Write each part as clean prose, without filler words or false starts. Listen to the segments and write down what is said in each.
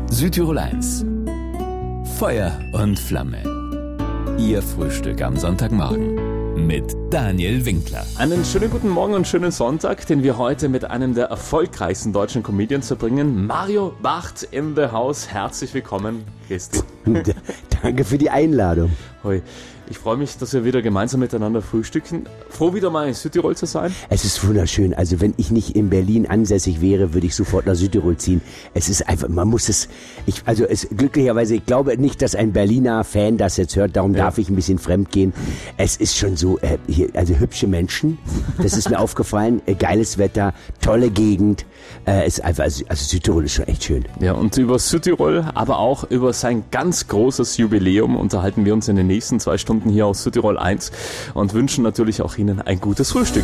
Südtirol 1. Feuer und Flamme. Ihr Frühstück am Sonntagmorgen mit Daniel Winkler. Einen schönen guten Morgen und schönen Sonntag, den wir heute mit einem der erfolgreichsten deutschen Comedians verbringen. Mario Barth in the house. Herzlich willkommen, Christi. Danke für die Einladung. Hoi. Ich freue mich, dass wir wieder gemeinsam miteinander frühstücken. Froh, wieder mal in Südtirol zu sein. Es ist wunderschön. Also wenn ich nicht in Berlin ansässig wäre, würde ich sofort nach Südtirol ziehen. Es ist einfach, man muss es, glücklicherweise, ich glaube nicht, dass ein Berliner Fan das jetzt hört, darum darf ich ein bisschen fremd gehen. Es ist schon so, hier, also hübsche Menschen, das ist mir aufgefallen, geiles Wetter, tolle Gegend. Ist einfach, also Südtirol ist schon echt schön. Ja, und über Südtirol, aber auch über sein ganz großes Jubiläum unterhalten wir uns in den nächsten 2 Stunden hier aus Südtirol 1 und wünschen natürlich auch Ihnen ein gutes Frühstück.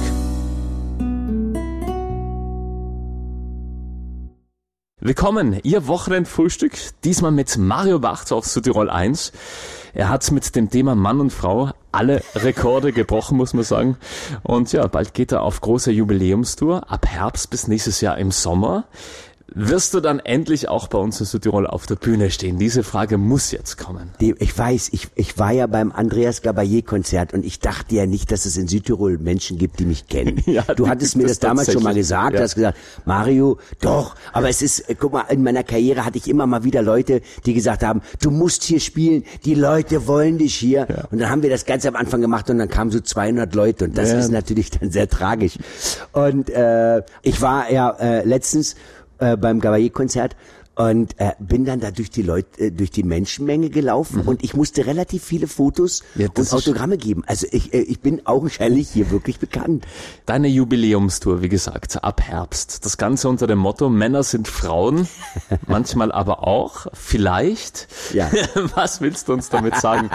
Willkommen, Ihr Wochenendfrühstück, diesmal mit Mario Barth auf Südtirol 1. Er hat mit dem Thema Mann und Frau alle Rekorde gebrochen, muss man sagen. Und ja, bald geht er auf große Jubiläumstour, ab Herbst bis nächstes Jahr im Sommer. Wirst du dann endlich auch bei uns in Südtirol auf der Bühne stehen? Diese Frage muss jetzt kommen. Ich weiß, ich war ja beim Andreas Gabalier-Konzert und ich dachte ja nicht, dass es in Südtirol Menschen gibt, die mich kennen. Ja, du hattest mir das damals schon mal gesagt, du hast gesagt, Mario, doch, aber es ist, guck mal, in meiner Karriere hatte ich immer mal wieder Leute, die gesagt haben, du musst hier spielen, die Leute wollen dich hier. Ja. Und dann haben wir das Ganze am Anfang gemacht und dann kamen so 200 Leute und das ist natürlich dann sehr tragisch. Und ich war ja letztens beim Gabalier-Konzert und bin dann da durch die Leute, durch die Menschenmenge gelaufen und ich musste relativ viele Fotos und Autogramme geben. Also ich bin augenscheinlich hier wirklich bekannt. Deine Jubiläumstour, wie gesagt, ab Herbst. Das Ganze unter dem Motto, Männer sind Frauen, manchmal aber auch, vielleicht. Ja. Was willst du uns damit sagen?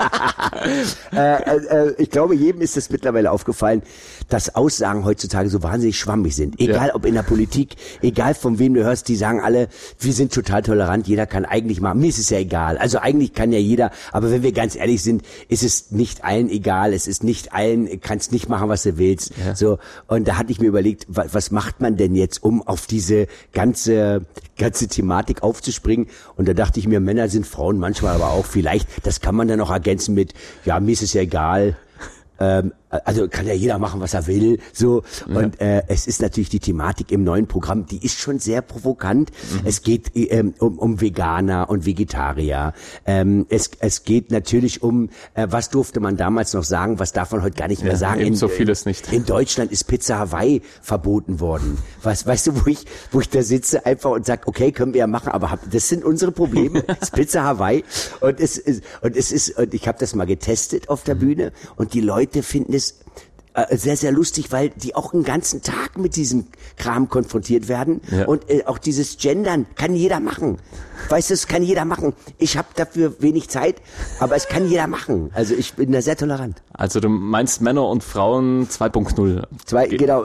Ich glaube, jedem ist es mittlerweile aufgefallen, dass Aussagen heutzutage so wahnsinnig schwammig sind. Egal ob in der Politik, egal von wem du hörst, die sagen alle, wir sind total tolerant, jeder kann eigentlich machen, mir ist es ja egal. Also eigentlich kann ja jeder, aber wenn wir ganz ehrlich sind, ist es nicht allen egal, es ist nicht allen, kannst nicht machen, was du willst. Ja. So, und da hatte ich mir überlegt, was macht man denn jetzt, um auf diese ganze Thematik aufzuspringen? Und da dachte ich mir, Männer sind Frauen, manchmal aber auch vielleicht, das kann man dann auch ergänzen mit, ja, mir ist es ja egal. Also kann ja jeder machen, was er will, so. Und es ist natürlich die Thematik im neuen Programm, die ist schon sehr provokant. Es geht um Veganer und Vegetarier. Es geht natürlich um, was durfte man damals noch sagen, was darf man heute gar nicht mehr sagen. So vieles nicht. In Deutschland ist Pizza Hawaii verboten worden. Weißt du, wo ich da sitze einfach und sag, okay, können wir ja machen, aber das sind unsere Probleme. Das ist Pizza Hawaii und ich habe das mal getestet auf der Bühne und die Leute finden es sehr, sehr lustig, weil die auch einen ganzen Tag mit diesem Kram konfrontiert werden. Ja. Und auch dieses Gendern kann jeder machen. Weißt du, es kann jeder machen. Ich habe dafür wenig Zeit, aber es kann jeder machen. Also ich bin da sehr tolerant. Also du meinst Männer und Frauen 2.0. Genau.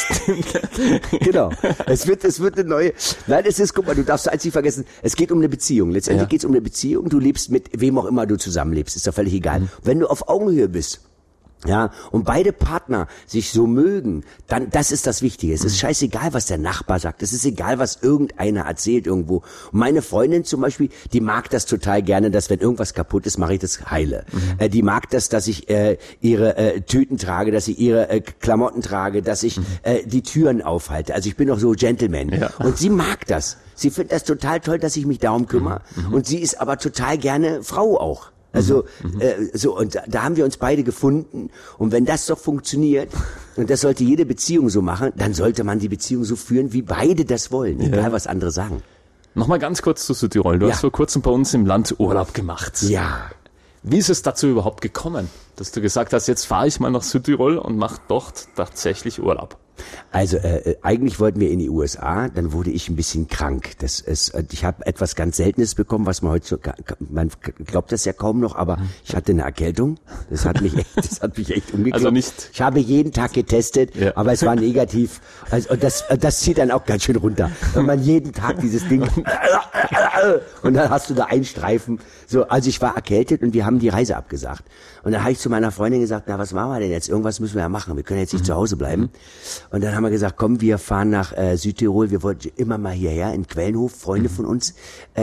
Genau. Es wird eine neue... Nein, guck mal, du darfst eins nicht vergessen, es geht um eine Beziehung. Letztendlich geht es um eine Beziehung. Du lebst mit wem auch immer du zusammenlebst. Ist doch völlig egal. Wenn du auf Augenhöhe bist, ja, und beide Partner sich so mögen, dann, das ist das Wichtige. Es ist scheißegal, was der Nachbar sagt. Es ist egal, was irgendeiner erzählt irgendwo. Und meine Freundin zum Beispiel, die mag das total gerne, dass wenn irgendwas kaputt ist, mache ich das heile. Die mag das, dass ich ihre Tüten trage, dass ich ihre Klamotten trage, dass ich die Türen aufhalte. Also ich bin doch so Gentleman. Ja. Und sie mag das. Sie findet das total toll, dass ich mich darum kümmere. Und sie ist aber total gerne Frau auch. Also so, und da haben wir uns beide gefunden und wenn das doch funktioniert und das sollte jede Beziehung so machen, dann sollte man die Beziehung so führen, wie beide das wollen, egal was andere sagen. Nochmal ganz kurz zu Südtirol, du hast vor kurzem bei uns im Land Urlaub gemacht. Ja. Wie ist es dazu überhaupt gekommen, dass du gesagt hast, jetzt fahre ich mal nach Südtirol und mache dort tatsächlich Urlaub? Also eigentlich wollten wir in die USA, dann wurde ich ein bisschen krank. Ich habe etwas ganz Seltenes bekommen, was man heute man glaubt das ja kaum noch, aber ich hatte eine Erkältung. Das hat mich echt umgekloppt. Also nicht. Ich habe jeden Tag getestet, aber es war negativ. Also, und das zieht dann auch ganz schön runter, wenn man jeden Tag dieses Ding Und dann hast du da einen Streifen. So, also ich war erkältet und wir haben die Reise abgesagt. Und dann habe ich zu meiner Freundin gesagt, na, was machen wir denn jetzt? Irgendwas müssen wir ja machen. Wir können jetzt nicht zu Hause bleiben. Und dann haben wir gesagt, komm, wir fahren nach Südtirol. Wir wollten immer mal hierher in Quellenhof. Freunde von uns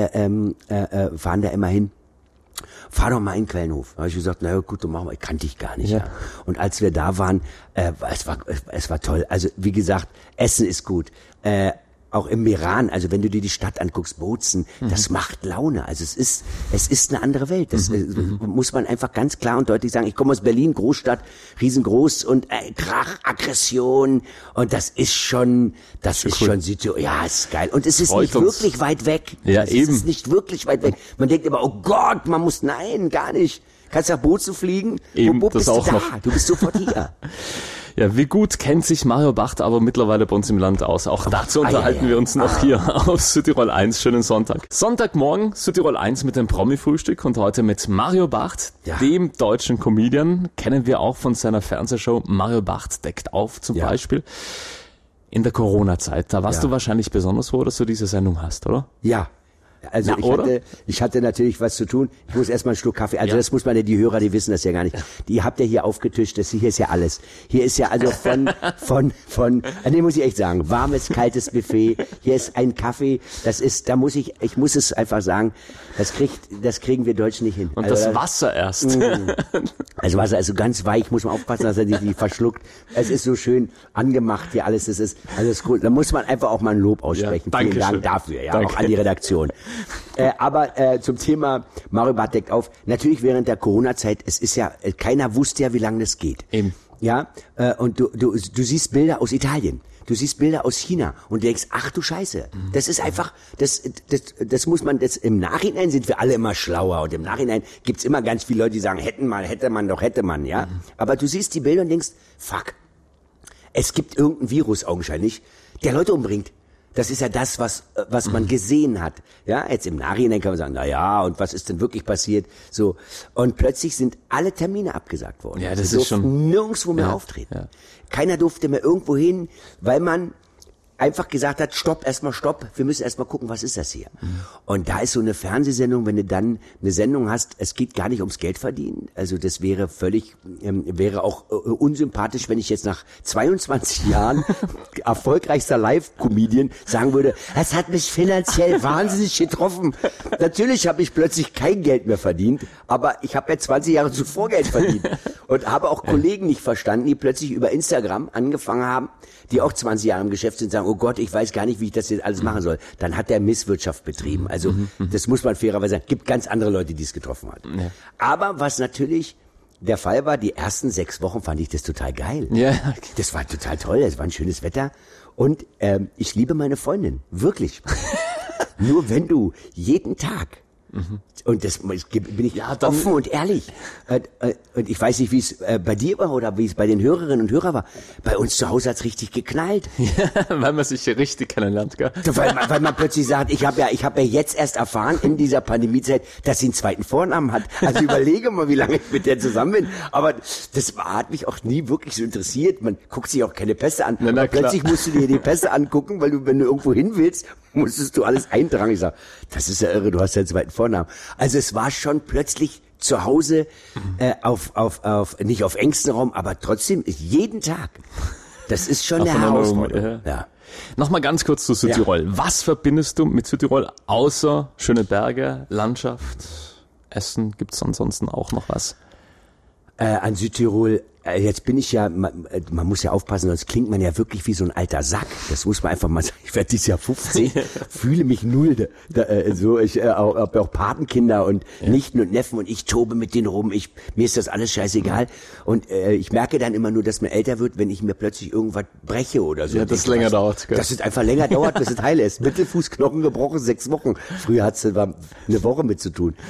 fahren da immer hin. Fahr doch mal in Quellenhof. Da habe ich gesagt, na ja, gut, dann machen wir. Ich kannte dich gar nicht. Ja. Und als wir da waren, es war toll. Also wie gesagt, Essen ist gut. Auch im Meran, also wenn du dir die Stadt anguckst, Bozen, das macht Laune. Also es ist eine andere Welt. Das muss man einfach ganz klar und deutlich sagen. Ich komme aus Berlin, Großstadt, riesengroß und Krach, Aggression und das ist schon Südtirol. Ja, ist geil. Und es ist nicht wirklich weit weg. Ja, es eben. ist nicht wirklich weit weg. Man denkt immer, oh Gott, nein, gar nicht. Kannst nach Bozen fliegen. Eben, wo das bist auch du da? noch. Du bist sofort hier. Ja, wie gut kennt sich Mario Barth aber mittlerweile bei uns im Land aus. Auch dazu unterhalten wir uns noch hier auf Südtirol 1. Schönen Sonntag. Sonntagmorgen Südtirol 1 mit dem Promi-Frühstück und heute mit Mario Barth, dem deutschen Comedian. Kennen wir auch von seiner Fernsehshow Mario Barth deckt auf zum Beispiel. In der Corona-Zeit, da warst du wahrscheinlich besonders froh, dass du diese Sendung hast, oder? Ja. Also ich hatte natürlich was zu tun. Ich muss erstmal einen Schluck Kaffee. Also das muss man ja, die Hörer, die wissen das ja gar nicht. Die habt ihr hier aufgetischt. Hier ist ja alles. Hier ist ja also nee, muss ich echt sagen, warmes, kaltes Buffet. Hier ist ein Kaffee. Ich muss es einfach sagen, das kriegen wir Deutschen nicht hin. Und also, das Wasser erst. Also Wasser ist so ganz weich, muss man aufpassen, dass er die verschluckt. Es ist so schön angemacht hier alles. Das ist cool. Da muss man einfach auch mal ein Lob aussprechen. Ja, vielen Dank dafür, auch an die Redaktion. Aber zum Thema Mario Barth deckt auf, natürlich während der Corona-Zeit, es ist ja, keiner wusste ja, wie lange das geht. Eben. Ja, und du siehst Bilder aus Italien, du siehst Bilder aus China und denkst, ach du Scheiße, das ist einfach, das muss man, im Nachhinein sind wir alle immer schlauer und im Nachhinein gibt's immer ganz viele Leute, die sagen, hätte man, ja. Aber du siehst die Bilder und denkst, fuck, es gibt irgendeinen Virus augenscheinlich, der Leute umbringt. Das ist ja das, was man gesehen hat. Ja, jetzt im Nachhinein kann man sagen, na ja, und was ist denn wirklich passiert? So. Und plötzlich sind alle Termine abgesagt worden. Ja, das Sie ist schon nirgendwo mehr auftreten. Ja. Keiner durfte mehr irgendwo hin, weil man einfach gesagt hat, stopp, wir müssen erstmal gucken, was ist das hier? Und da ist so eine Fernsehsendung, wenn du dann eine Sendung hast, es geht gar nicht ums Geld verdienen, also das wäre wäre auch unsympathisch, wenn ich jetzt nach 22 Jahren erfolgreichster Live-Comedian sagen würde, es hat mich finanziell wahnsinnig getroffen. Natürlich habe ich plötzlich kein Geld mehr verdient, aber ich habe ja 20 Jahre zuvor Geld verdient und habe auch Kollegen nicht verstanden, die plötzlich über Instagram angefangen haben, die auch 20 Jahre im Geschäft sind, sagen, oh Gott, ich weiß gar nicht, wie ich das jetzt alles machen soll. Dann hat der Misswirtschaft betrieben. Also das muss man fairerweise sagen. Gibt ganz andere Leute, die es getroffen hat. Ja. Aber was natürlich der Fall war, die ersten 6 Wochen fand ich das total geil. Ja. Das war total toll, es war ein schönes Wetter. Und ich liebe meine Freundin, wirklich. Nur wenn du jeden Tag und das bin ich offen und ehrlich. Und ich weiß nicht, wie es bei dir war oder wie es bei den Hörerinnen und Hörern war. Bei uns zu Hause hat's richtig geknallt. Ja, weil man sich hier richtig kennenlernt, gell? Weil man plötzlich sagt, ich habe ja jetzt erst erfahren in dieser Pandemiezeit, dass sie einen zweiten Vornamen hat. Also überlege mal, wie lange ich mit der zusammen bin. Aber das hat mich auch nie wirklich so interessiert. Man guckt sich auch keine Pässe an. Na, plötzlich musst du dir die Pässe angucken, weil wenn du irgendwo hin willst, musstest du alles eintragen. Ich sag, das ist ja irre, du hast ja einen zweiten Vornamen. Also es war schon plötzlich zu Hause nicht auf engstem Raum, aber trotzdem jeden Tag. Das ist schon eine Herausforderung. Ja. Nochmal ganz kurz zu Südtirol. Ja. Was verbindest du mit Südtirol außer schöne Berge, Landschaft, Essen? Gibt's ansonsten auch noch was? An Südtirol, jetzt bin ich ja, man muss ja aufpassen, sonst klingt man ja wirklich wie so ein alter Sack. Das muss man einfach mal sagen. Ich werde dieses Jahr 50, fühle mich null. Ich habe auch Patenkinder und Nichten und Neffen und ich tobe mit denen rum. Mir ist das alles scheißegal. Und ich merke dann immer nur, dass man älter wird, wenn ich mir plötzlich irgendwas breche oder so. Ja, das länger dauert. Gell? Dass es einfach länger dauert, bis es heil ist. Mittelfußknochen gebrochen, 6 Wochen. Früher hat's eine Woche mit zu tun.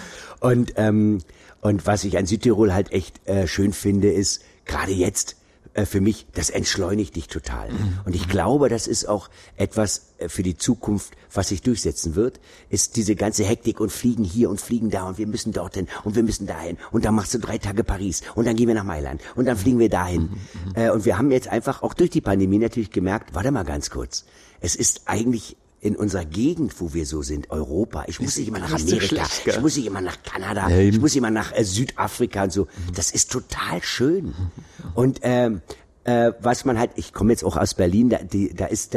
Und was ich an Südtirol halt echt schön finde, ist, gerade jetzt für mich, das entschleunigt dich total. Und ich glaube, das ist auch etwas für die Zukunft, was sich durchsetzen wird, ist diese ganze Hektik und Fliegen hier und Fliegen da und wir müssen dorthin und wir müssen dahin und dann machst du 3 Tage Paris und dann gehen wir nach Mailand und dann fliegen wir dahin. Und wir haben jetzt einfach auch durch die Pandemie natürlich gemerkt, warte mal ganz kurz, es ist eigentlich in unserer Gegend, wo wir so sind, Europa, ich muss nicht immer nach nicht so Amerika, schlecht, gell? ich muss nicht immer nach Kanada, Ja, eben. ich muss nicht immer nach Südafrika und so. Das ist total schön. Und was man halt, ich komme jetzt auch aus Berlin, da ist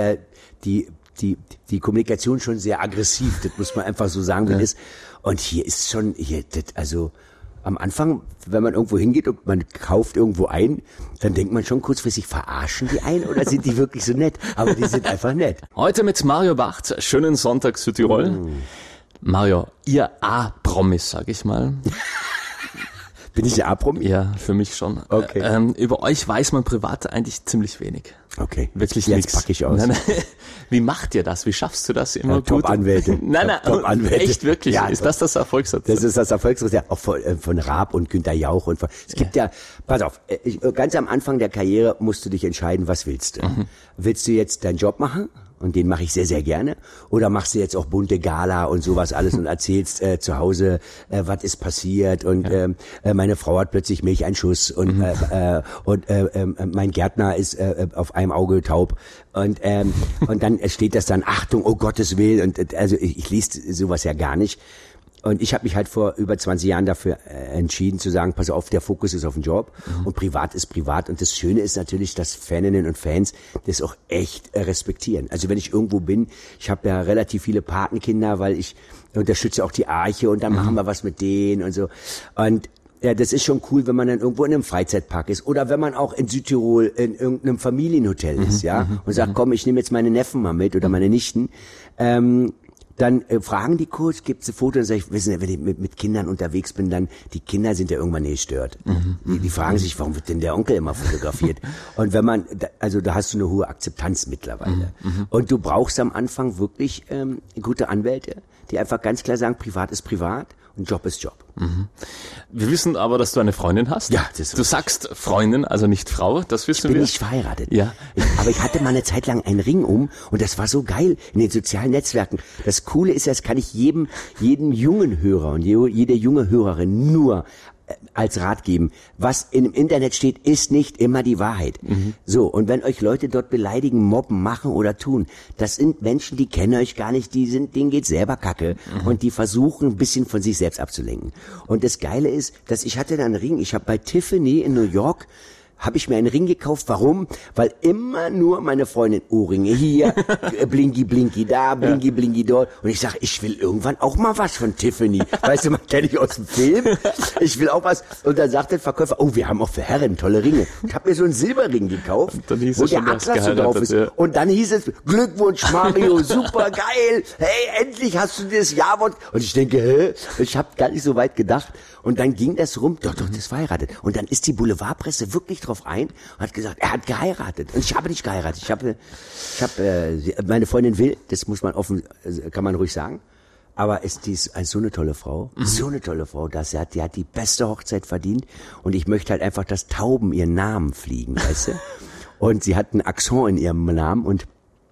die Kommunikation schon sehr aggressiv, das muss man einfach so sagen, wie es ist. Und hier ist schon, also am Anfang, wenn man irgendwo hingeht und man kauft irgendwo ein, dann denkt man schon kurzfristig, verarschen die ein oder sind die wirklich so nett? Aber die sind einfach nett. Heute mit Mario Barth, schönen Sonntag Südtirol. Mario, ihr A-Promis, sag ich mal. Bin ich der A-Promi? Ja, für mich schon. Okay. Über euch weiß man privat eigentlich ziemlich wenig. Okay. Wirklich Jetzt nichts. packe ich aus. Nein. Wie macht ihr das? Wie schaffst du das immer gut? Top-Anwälte. Nein, Top-Anwälte. echt wirklich. Ja, ist das Erfolgsrezept? Das ist das Erfolgsrezept, auch von Raab und Günter Jauch und es gibt ja, pass auf, ganz am Anfang der Karriere musst du dich entscheiden, was willst du? Willst du jetzt deinen Job machen? Und den mache ich sehr, sehr gerne. Oder machst du jetzt auch bunte Gala und sowas alles und erzählst zu Hause, was ist passiert und meine Frau hat plötzlich Milcheinschuss und mein Gärtner ist auf einem Auge taub und dann steht das dann, Achtung, oh Gottes Willen, und also ich lese sowas ja gar nicht. Und ich habe mich halt vor über 20 Jahren dafür entschieden zu sagen, pass auf, der Fokus ist auf den Job und privat ist privat. Und das Schöne ist natürlich, dass Faninnen und Fans das auch echt respektieren. Also wenn ich irgendwo bin, ich habe ja relativ viele Patenkinder, weil ich unterstütze auch die Arche und dann machen wir was mit denen und so. Und ja, das ist schon cool, wenn man dann irgendwo in einem Freizeitpark ist oder wenn man auch in Südtirol in irgendeinem Familienhotel ist, ja, und sagt, komm, ich nehme jetzt meine Neffen mal mit oder meine Nichten. Dann fragen die kurz, gibt's ein Foto, und sag ich, wissen Sie, wenn ich mit Kindern unterwegs bin, dann, die Kinder sind ja irgendwann nicht gestört. Die fragen sich, warum wird denn der Onkel immer fotografiert? Und wenn man, also da hast du eine hohe Akzeptanz mittlerweile. Und du brauchst am Anfang wirklich gute Anwälte, die einfach ganz klar sagen, privat ist privat und Job ist Job. Wir wissen aber, dass du eine Freundin hast. Ja, das ist du sagst Freundin, also nicht Frau, das wissen wir. Ich bin nicht verheiratet. Ja. Aber ich hatte mal eine Zeit lang einen Ring um und das war so geil in den sozialen Netzwerken. Das Coole ist, das kann ich jedem jungen Hörer und jeder junge Hörerin nur als Rat geben. Was im Internet steht, ist nicht immer die Wahrheit. So, und wenn euch Leute dort beleidigen, mobben, machen oder tun, das sind Menschen, die kennen euch gar nicht, denen geht's selber kacke und die versuchen ein bisschen von sich selbst abzulenken. Und das Geile ist, dass ich hatte da einen Ring, ich habe bei Tiffany in New York habe ich mir einen Ring gekauft. Warum? Weil immer nur meine Freundin Ohrringe hier, Blinky Blinky da, Blinky Blinky dort. Und ich sage, ich will irgendwann auch mal was von Tiffany. Weißt du, man kennt ich aus dem Film. Ich will auch was. Und dann sagt der Verkäufer, oh, wir haben auch für Herren tolle Ringe. Ich habe mir so einen Silberring gekauft, dann hieß wo es der schon, dass Atlas so drauf ist. ja. Und dann hieß es, Glückwunsch Mario, super geil. Hey, endlich hast du das Ja-Wort. Und ich denke, ich habe gar nicht so weit gedacht. Und dann ging das rum, doch, das ist verheiratet. Und dann ist die Boulevardpresse wirklich drauf ein und hat gesagt, er hat geheiratet. Und ich habe nicht geheiratet. Meine Freundin will, das muss man kann man ruhig sagen. Aber die ist so eine tolle Frau, so eine tolle Frau, die hat die beste Hochzeit verdient. Und ich möchte halt einfach, dass Tauben ihren Namen fliegen, weißt du? Und sie hat einen Akzent in ihrem Namen und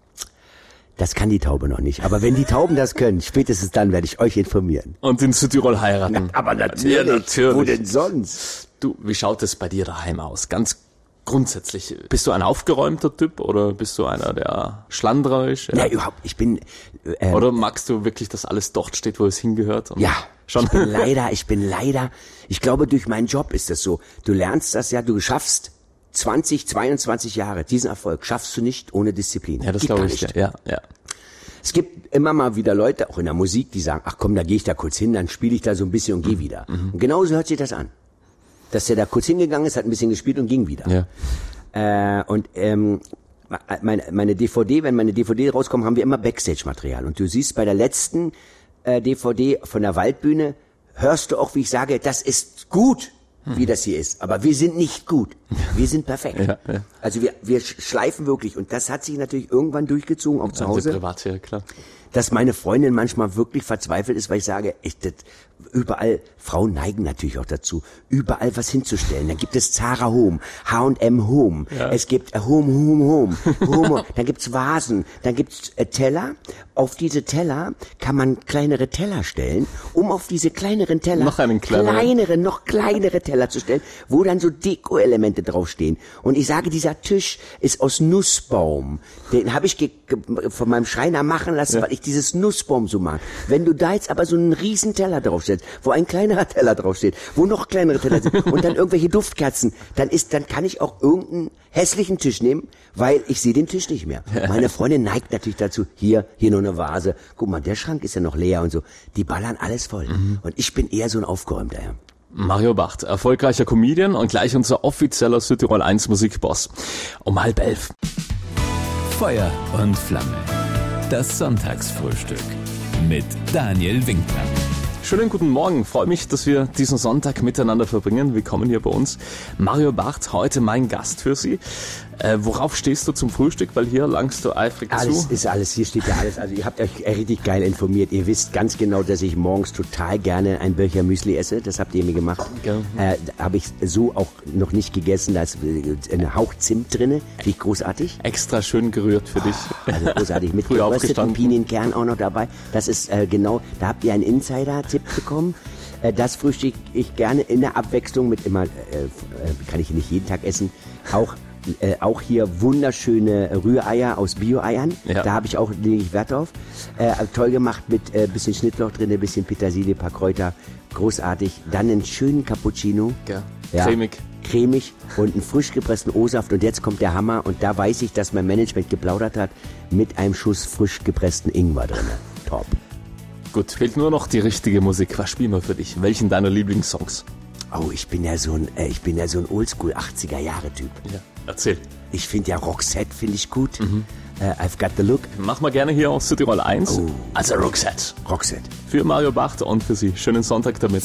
das kann die Taube noch nicht. Aber wenn die Tauben das können, spätestens dann werde ich euch informieren. Und in Südtirol heiraten. Aber natürlich. Ja, natürlich. Wo denn sonst? Du, wie schaut es bei dir daheim aus? Ganz grundsätzlich. Bist du ein aufgeräumter Typ oder bist du einer, der schlanderer ist? Ja, überhaupt. Ich bin... oder magst du wirklich, dass alles dort steht, wo es hingehört? Und ja, schon. Ich bin leider... Ich glaube, durch meinen Job ist das so. Du lernst das ja, du schaffst 20, 22 Jahre. Diesen Erfolg schaffst du nicht ohne Disziplin. Ja, das glaube ich. Ja. Es gibt immer mal wieder Leute, auch in der Musik, die sagen, ach komm, da gehe ich da kurz hin, dann spiele ich da so ein bisschen und gehe wieder. Und genauso hört sich das an. Dass der da kurz hingegangen ist, hat ein bisschen gespielt und ging wieder. Ja. Meine DVD, wenn meine DVD rauskommt, haben wir immer Backstage-Material. Und du siehst bei der letzten DVD von der Waldbühne, hörst du auch, wie ich sage, das ist gut, wie das hier ist. Aber wir sind nicht gut. Wir sind perfekt. Ja. Also wir schleifen wirklich. Und das hat sich natürlich irgendwann durchgezogen, auch zu Hause. Privat, ja, klar. Dass meine Freundin manchmal wirklich verzweifelt ist, weil ich sage, überall, Frauen neigen natürlich auch dazu, überall was hinzustellen. Dann gibt es Zara Home, H&M Home, es gibt Home. Dann gibt's Vasen, dann gibt's Teller. Auf diese Teller kann man kleinere Teller stellen, um auf diese kleineren Teller noch kleinere Teller zu stellen, wo dann so Deko-Elemente Medikamente draufstehen. Und ich sage, dieser Tisch ist aus Nussbaum. Den habe ich von meinem Schreiner machen lassen, weil ich dieses Nussbaum so mag. Wenn du da jetzt aber so einen riesen Teller draufstellst, wo ein kleinerer Teller draufsteht, wo noch kleinere Teller sind und dann irgendwelche Duftkerzen, dann kann ich auch irgendeinen hässlichen Tisch nehmen, weil ich sehe den Tisch nicht mehr. Meine Freundin neigt natürlich dazu, hier nur eine Vase. Guck mal, der Schrank ist ja noch leer und so. Die ballern alles voll. Und ich bin eher so ein Aufgeräumter. Ja. Mario Barth, erfolgreicher Comedian und gleich unser offizieller Südtirol 1 Musikboss. Um 10:30. Feuer und Flamme. Das Sonntagsfrühstück mit Daniel Winkler. Schönen guten Morgen, freue mich, dass wir diesen Sonntag miteinander verbringen. Willkommen hier bei uns. Mario Barth, heute mein Gast für Sie. Worauf stehst du zum Frühstück? Weil hier langst du eifrig alles zu. Ist alles, hier steht ja alles. Also ihr habt euch richtig geil informiert. Ihr wisst ganz genau, dass ich morgens total gerne ein Becher Müsli esse. Das habt ihr mir gemacht. Habe ich so auch noch nicht gegessen. Da ist eine Hauch Zimt drinne. Finde ich großartig. Extra schön gerührt für dich. Also großartig. Mit gerösteten Pinienkern auch noch dabei. Das ist genau, da habt ihr einen Insider-Tipp bekommen. Das frühstück ich gerne in der Abwechslung mit immer, kann ich nicht jeden Tag essen, auch hier wunderschöne Rühreier aus Bio-Eiern. Ja. Da lege ich Wert drauf. Toll gemacht mit bisschen Schnittlauch drin, ein bisschen Petersilie, paar Kräuter. Großartig. Dann einen schönen Cappuccino. Ja. Cremig und einen frisch gepressten O-Saft. Und jetzt kommt der Hammer. Und da weiß ich, dass mein Management geplaudert hat mit einem Schuss frisch gepressten Ingwer drin. Top. Gut, fehlt nur noch die richtige Musik. Was spielen wir für dich? Welchen deiner Lieblingssongs? Oh, ich bin ja so ein Oldschool 80er Jahre Typ. Ja, erzähl. Ich finde ja Roxette finde ich gut. I've Got the Look. Machen wir gerne hier aus Südtirol 1. Oh. Also Roxette. Roxette. Für Mario Barth und für Sie. Schönen Sonntag damit.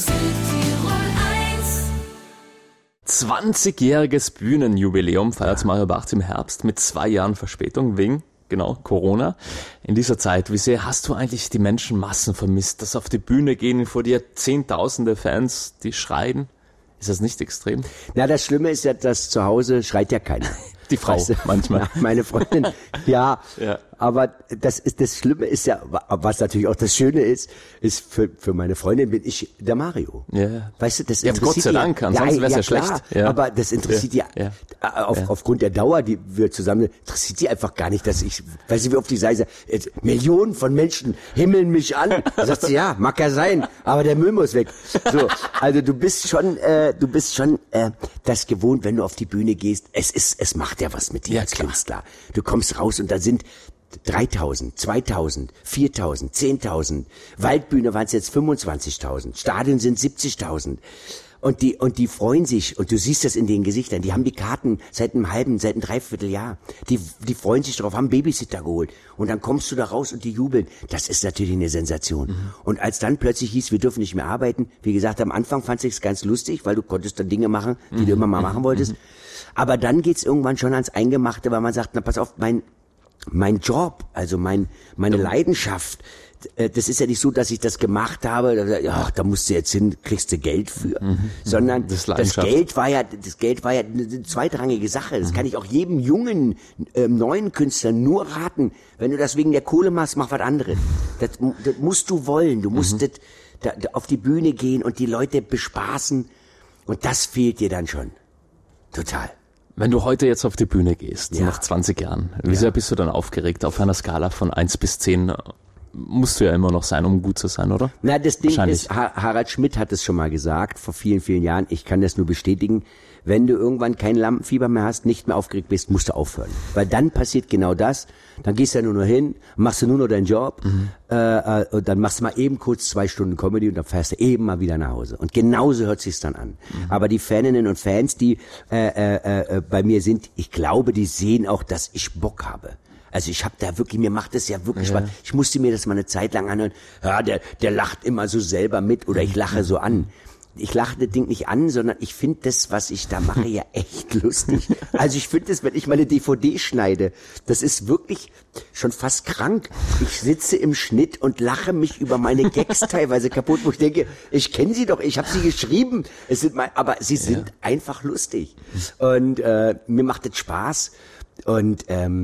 20-jähriges Bühnenjubiläum feiert Mario Barth im Herbst mit 2 Jahren Verspätung wegen Corona. In dieser Zeit, wie sehr hast du eigentlich die Menschenmassen vermisst, dass auf die Bühne gehen, vor dir Zehntausende Fans, die schreien? Ist das nicht extrem? Na, das Schlimme ist ja, dass zu Hause schreit ja keiner. Die Frau, weißt du, manchmal. Ja, meine Freundin, ja. Aber das Schlimme ist ja, was natürlich auch das Schöne ist für meine Freundin bin ich der Mario. Ja. Weißt du, das ja, interessiert Gott sei Dank, ansonsten wäre es ja schlecht. Ja. Aber das interessiert aufgrund der Dauer, die wir zusammen, interessiert die einfach gar nicht, dass weißt du, wie oft die Seite, Millionen von Menschen himmeln mich an. Da sagt sie, ja, mag ja sein, aber der Müll muss weg. So, also du bist schon das gewohnt, wenn du auf die Bühne gehst. Es macht ja was mit dir als Künstler. Du kommst raus und da sind 3.000, 2.000, 4.000, 10.000. Waldbühne waren es jetzt 25.000. Stadien sind 70.000. Und die freuen sich. Und du siehst das in den Gesichtern. Die haben die Karten seit einem Dreivierteljahr. Die freuen sich drauf, haben Babysitter geholt. Und dann kommst du da raus und die jubeln. Das ist natürlich eine Sensation. Und als dann plötzlich hieß, wir dürfen nicht mehr arbeiten. Wie gesagt, am Anfang fand ich es ganz lustig, weil du konntest dann Dinge machen, die du immer mal machen wolltest. Aber dann geht's irgendwann schon ans Eingemachte, weil man sagt, na pass auf, mein Job, also meine Leidenschaft, das ist ja nicht so, dass ich das gemacht habe, ja, da musst du jetzt hin, kriegst du Geld für, sondern das Geld war ja eine zweitrangige Sache. Das kann ich auch jedem jungen, neuen Künstler nur raten. Wenn du das wegen der Kohle machst, mach was anderes. Das musst du wollen. Du musst da auf die Bühne gehen und die Leute bespaßen. Und das fehlt dir dann schon. Total. Wenn du heute jetzt auf die Bühne gehst, nach 20 Jahren, wie sehr bist du dann aufgeregt? Auf einer Skala von 1 bis 10 musst du ja immer noch sein, um gut zu sein, oder? Na, das Ding ist, Harald Schmidt hat es schon mal gesagt, vor vielen, vielen Jahren, ich kann das nur bestätigen, wenn du irgendwann kein Lampenfieber mehr hast, nicht mehr aufgeregt bist, musst du aufhören. Weil dann passiert genau das, dann gehst du ja nur noch hin, machst du nur noch deinen Job, und dann machst du mal eben kurz 2 Stunden Comedy und dann fährst du eben mal wieder nach Hause. Und genauso hört sich's dann an. Aber die Faninnen und Fans, die bei mir sind, ich glaube, die sehen auch, dass ich Bock habe. Also ich habe da wirklich, mir macht das ja wirklich Spaß. Ich musste mir das mal eine Zeit lang anhören. Ja, der lacht immer so selber mit oder ich lache so an. Ich lache das Ding nicht an, sondern ich finde das, was ich da mache, ja echt lustig. Also ich finde das, wenn ich meine DVD schneide, das ist wirklich schon fast krank. Ich sitze im Schnitt und lache mich über meine Gags teilweise kaputt, wo ich denke, ich kenne sie doch, ich habe sie geschrieben, aber sie sind einfach lustig. Und mir macht das Spaß. Und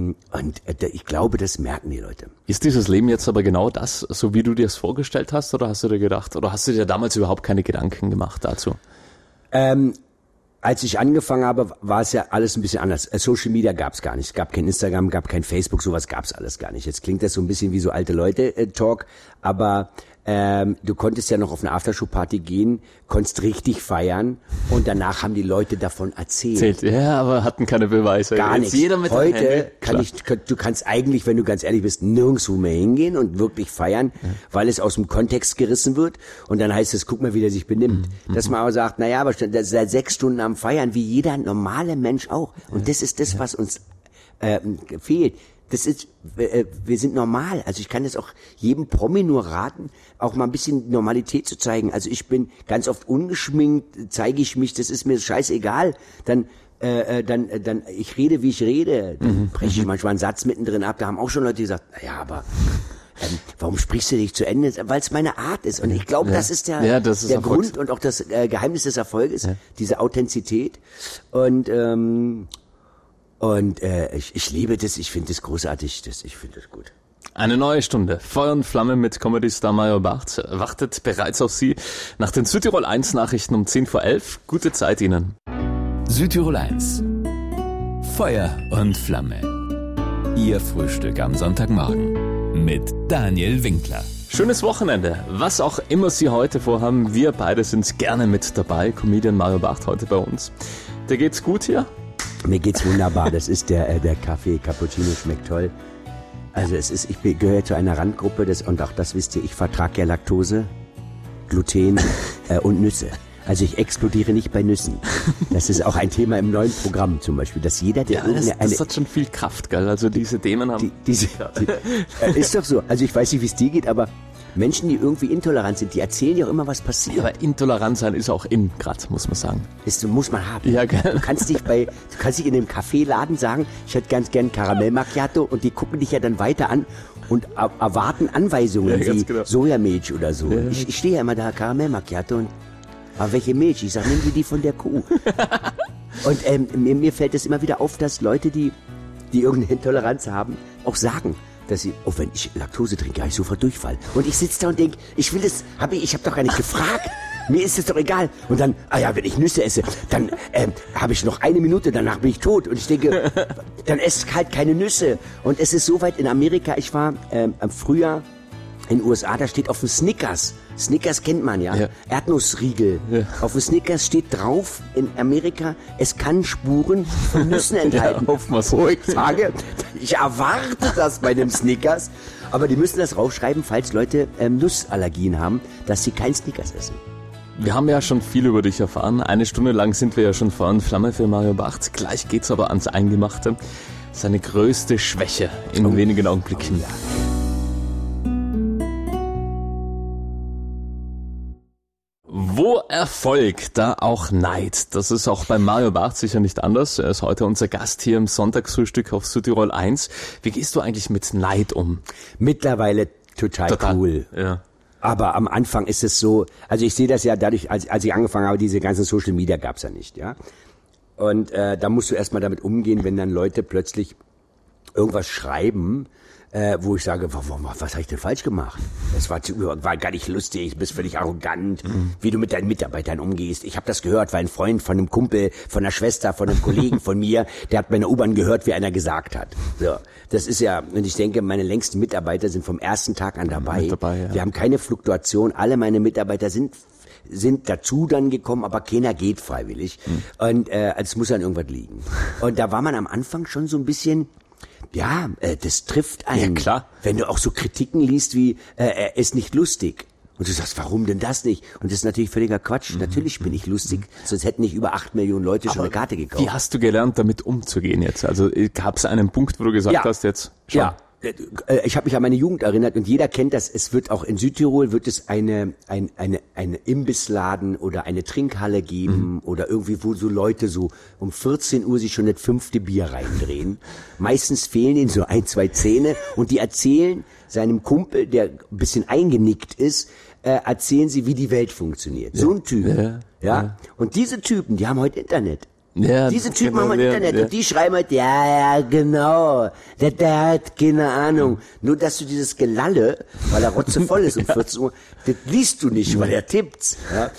ich glaube, das merken die Leute. Ist dieses Leben jetzt aber genau das, so wie du dir es vorgestellt hast, oder hast du dir gedacht, oder hast du dir damals überhaupt keine Gedanken gemacht dazu? Als ich angefangen habe, war es ja alles ein bisschen anders. Social Media gab es gar nicht. Es gab kein Instagram, gab kein Facebook, sowas gab es alles gar nicht. Jetzt klingt das so ein bisschen wie so alte Leute-Talk, aber du konntest ja noch auf eine Aftershow-Party gehen, konntest richtig feiern und danach haben die Leute davon erzählt. Ja, aber hatten keine Beweise. Gar nichts. Jeder mit Heute du kannst eigentlich, wenn du ganz ehrlich bist, nirgendwo mehr hingehen und wirklich feiern, weil es aus dem Kontext gerissen wird und dann heißt es, guck mal, wie der sich benimmt. Dass man aber sagt, naja, aber seit 6 Stunden am Feiern, wie jeder normale Mensch auch. Und das ist das, was uns fehlt. Das ist, wir sind normal. Also ich kann das auch jedem Promi nur raten, auch mal ein bisschen Normalität zu zeigen. Also ich bin ganz oft ungeschminkt, zeige ich mich, das ist mir scheißegal. Dann ich rede, wie ich rede. Dann breche ich manchmal einen Satz mittendrin ab. Da haben auch schon Leute gesagt, naja, aber warum sprichst du nicht zu Ende? Weil es meine Art ist. Und ich glaube, das ist der Grund und auch das Geheimnis des Erfolges, diese Authentizität. Und ich liebe das, ich finde das großartig, ich finde das gut. Eine neue Stunde Feuer und Flamme mit Comedy-Star Mario Barth wartet bereits auf Sie nach den Südtirol 1 Nachrichten um 10:11. Gute Zeit Ihnen. Südtirol 1. Feuer und Flamme. Ihr Frühstück am Sonntagmorgen mit Daniel Winkler. Schönes Wochenende. Was auch immer Sie heute vorhaben, wir beide sind gerne mit dabei. Comedian Mario Barth heute bei uns. Dir geht's gut hier? Mir geht's wunderbar. Das ist der Kaffee Cappuccino, schmeckt toll. Also ich gehöre zu einer Randgruppe und auch das wisst ihr, ich vertrage ja Laktose, Gluten und Nüsse. Also ich explodiere nicht bei Nüssen. Das ist auch ein Thema im neuen Programm zum Beispiel, dass jeder, der das hat schon viel Kraft, gell? Also diese Themen haben... Ist doch so. Also ich weiß nicht, wie es dir geht, aber Menschen, die irgendwie intolerant sind, die erzählen ja auch immer, was passiert. Ja, aber intolerant sein ist auch in grad, muss man sagen. Muss man haben. Ja, gell? Du kannst nicht in einem Kaffeeladen sagen, ich hätte ganz gern Karamell Macchiato und die gucken dich ja dann weiter an und erwarten Anweisungen wie Sojamilch oder so. Ja. Ich stehe ja immer da, Karamell Macchiato und aber welche Milch? Ich sage, nimm dir die von der Kuh. Und mir fällt es immer wieder auf, dass Leute, die irgendeine Intoleranz haben, auch sagen, dass sie, wenn ich Laktose trinke, habe ich sofort Durchfall. Und ich sitze da und denke, ich habe doch gar nicht gefragt. Mir ist es doch egal. Und dann, wenn ich Nüsse esse, dann habe ich noch 1 Minute, danach bin ich tot. Und ich denke, dann esse ich halt keine Nüsse. Und es ist soweit in Amerika, ich war im Frühjahr in den USA, da steht auf dem Snickers. Snickers kennt man ja. Erdnussriegel. Ja. Auf dem Snickers steht drauf in Amerika, es kann Spuren von Nüssen enthalten. Ja, mal so. Ich sage, ich erwarte das bei dem Snickers. Aber die müssen das raufschreiben, falls Leute Nussallergien haben, dass sie kein Snickers essen. Wir haben ja schon viel über dich erfahren. 1 Stunde lang sind wir ja schon Feuer und Flamme für Mario Barth. Gleich geht's aber ans Eingemachte. Seine größte Schwäche in wenigen Augenblicken. Ja. Wo Erfolg, da auch Neid. Das ist auch bei Mario Barth sicher nicht anders. Er ist heute unser Gast hier im Sonntagsfrühstück auf Südtirol 1. Wie gehst du eigentlich mit Neid um? Mittlerweile total cool. Ja. Aber am Anfang ist es so, also ich sehe das ja dadurch, als ich angefangen habe, diese ganzen Social Media gab's ja nicht, ja. Und da musst du erstmal damit umgehen, wenn dann Leute plötzlich irgendwas schreiben, wo ich sage, was habe ich denn falsch gemacht? Das war gar nicht lustig, du bist völlig arrogant, wie du mit deinen Mitarbeitern umgehst. Ich habe das gehört, weil ein Freund von einem Kumpel, von einer Schwester, von einem Kollegen von mir, der hat bei einer U-Bahn gehört, wie einer gesagt hat. So, das ist ja, und ich denke, meine längsten Mitarbeiter sind vom ersten Tag an dabei. Ja. Wir haben keine Fluktuation, alle meine Mitarbeiter sind dazu dann gekommen, aber keiner geht freiwillig. Und es muss an irgendwas liegen. Und da war man am Anfang schon so ein bisschen, das trifft einen. Ja, klar. Wenn du auch so Kritiken liest wie, er ist nicht lustig. Und du sagst, warum denn das nicht? Und das ist natürlich völliger Quatsch. Natürlich bin ich lustig, sonst hätten nicht über 8 Millionen Leute schon eine Karte gekauft. Wie hast du gelernt, damit umzugehen jetzt? Also gab es einen Punkt, wo du gesagt hast, jetzt schon? Ja. Ich habe mich an meine Jugend erinnert und jeder kennt das. Es wird auch in Südtirol wird es eine Imbissladen oder eine Trinkhalle geben oder irgendwie, wo so Leute so um 14 Uhr sich schon das 5. Bier reindrehen. Meistens fehlen ihnen so 1, 2 Zähne und die erzählen seinem Kumpel, der ein bisschen eingenickt ist, erzählen sie, wie die Welt funktioniert. So ein Typ. Ja. Und diese Typen, die haben heute Internet. Ja, diese Typen haben Internet und die schreiben halt, genau, der hat keine Ahnung. Nur, dass du dieses Gelalle, weil er rotzevoll ist um 14 Uhr, das liest du nicht, weil er tippt's. Ja?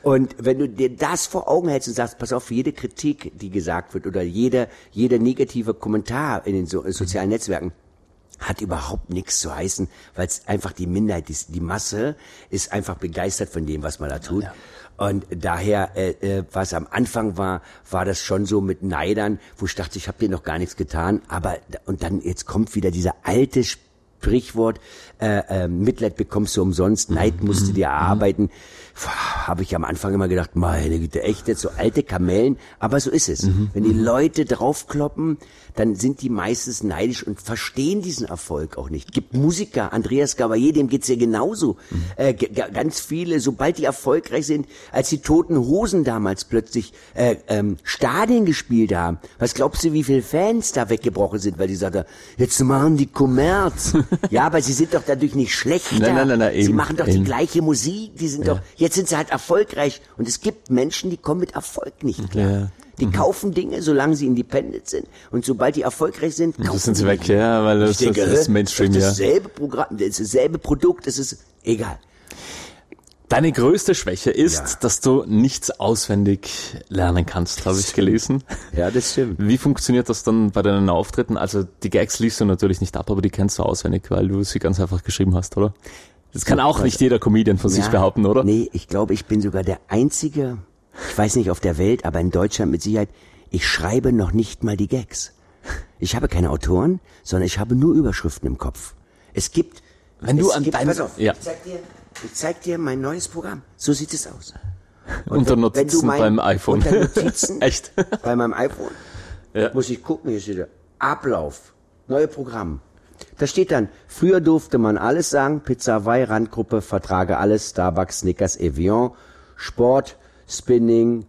Und wenn du dir das vor Augen hältst und sagst, pass auf, jede Kritik, die gesagt wird oder jeder negative Kommentar in den sozialen Netzwerken, hat überhaupt nichts zu heißen, weil es einfach die Minderheit ist. Die Masse ist einfach begeistert von dem, was man da tut. Ja. Und daher, was am Anfang war das schon so mit Neidern, wo ich dachte, ich habe dir noch gar nichts getan. Aber und dann jetzt kommt wieder dieser alte Sprichwort, Mitleid bekommst du umsonst, Neid musst du dir erarbeiten. Habe ich am Anfang immer gedacht, meine Güte, echt jetzt so alte Kamellen, aber so ist es. Wenn die Leute draufkloppen, dann sind die meistens neidisch und verstehen diesen Erfolg auch nicht. Gibt Musiker, Andreas Gabalier, dem geht's ja genauso. Ganz viele, sobald die erfolgreich sind, als die Toten Hosen damals plötzlich Stadien gespielt haben, was glaubst du, wie viele Fans da weggebrochen sind, weil die sagten, jetzt machen die Kommerz. Ja, aber sie sind doch dadurch nicht schlechter. Nein, sie machen doch die gleiche Musik, die sind doch, jetzt sind sie halt erfolgreich. Und es gibt Menschen, die kommen mit Erfolg nicht klar. Ja. Die kaufen Dinge, solange sie independent sind. Und sobald die erfolgreich sind, kaufen sind sie weg, ja, weil das ist Mainstream, ja. Dasselbe Programm, das ist dasselbe Produkt, das ist egal. Deine größte Schwäche ist, dass du nichts auswendig lernen kannst, habe ich gelesen. Ja, das stimmt. Wie funktioniert das dann bei deinen Auftritten? Also die Gags liest du natürlich nicht ab, aber die kennst du auswendig, weil du sie ganz einfach geschrieben hast, oder? Das kann auch nicht jeder Comedian von sich behaupten, oder? Nee, ich glaube, ich bin sogar der Einzige, ich weiß nicht auf der Welt, aber in Deutschland mit Sicherheit, ich schreibe noch nicht mal die Gags. Ich habe keine Autoren, sondern ich habe nur Überschriften im Kopf. Es gibt... pass auf, ich zeig dir mein neues Programm. So sieht es aus. Und unter Notizen beim iPhone. Unter Notizen Echt? Bei meinem iPhone muss ich gucken, hier steht der Ablauf, neue Programm. Da steht dann, früher durfte man alles sagen, Pizza Hawaii, Randgruppe, vertrage alles, Starbucks, Snickers, Evian, Sport, Spinning,